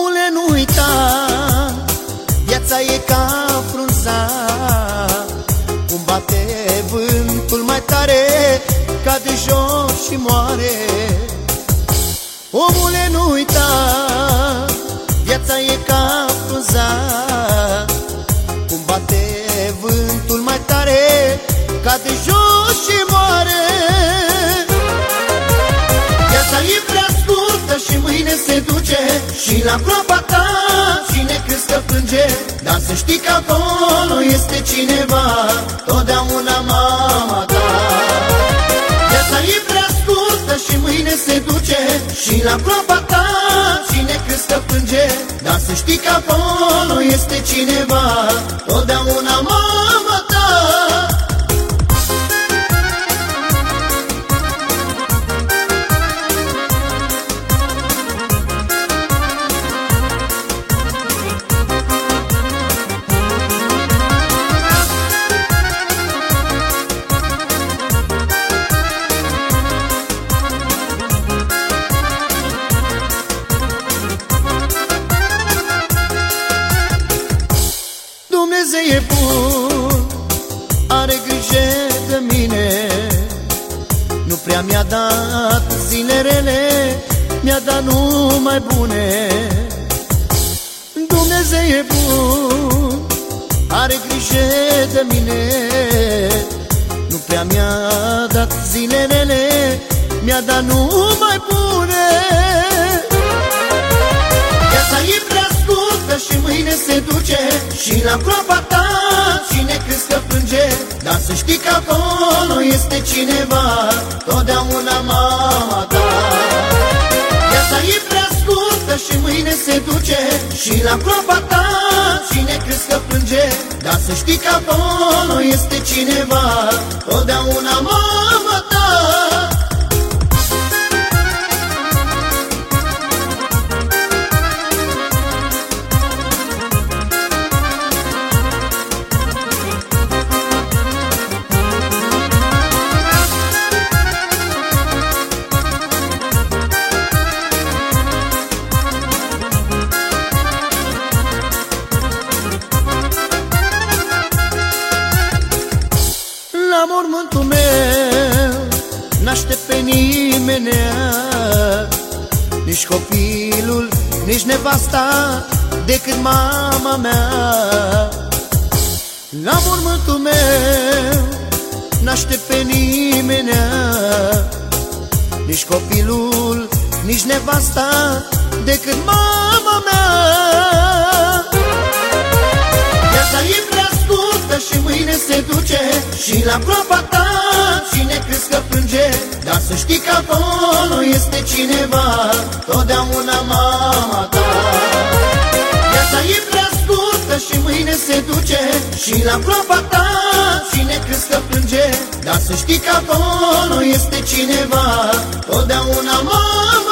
Omule, nu uita, viața e ca frunza, cum bate vântul mai tare, cade jos și moare. Omule, nu uita, viața e ca frunza, cum bate vântul mai tare, cade jos și moare. Viața e prea scurtă și mâine se duce, și la groapa ta cine crezi că plânge? Dar să știi că acolo este cineva, totdeauna mama ta. Viața e prea scurtă și mâine se duce, și la groapa ta cine crezi că plânge? Dar să știi că acolo este cineva, totdeauna mama ta. Dumnezeu e bun, are grijă de mine, nu prea mi-a dat zile rele, mi-a dat numai bune. Dumnezeu e bun, are grijă de mine, nu prea mi-a dat zile rele, mi-a dat numai bune. Viața e prea scurtă și mâine se duce, și la groapa ta cine crezi că plânge? Dar să știi că acolo este cineva, totdeauna mama ta. Viața e prea scurtă și mâine se duce, și la groapa ta cine crezi că plânge? Dar să știi că acolo este cineva, totdeauna mama ta. La mormântul meu n-aștept pe nimenea, nici copilul, nici nevasta, decât mama mea. La mormântul meu n-aștept pe nimenea, nici copilul, nici nevasta, decât mama mea. Viața e prea scurtă și mâine se duce, și la groapa ta cine crezi că plânge? Dar să știi că acolo este cineva, totdeauna mama ta. Viața e prea scurtă și mâine se duce, și la groapa ta cine crezi că plânge? Dar să știi că acolo este cineva, totdeauna mama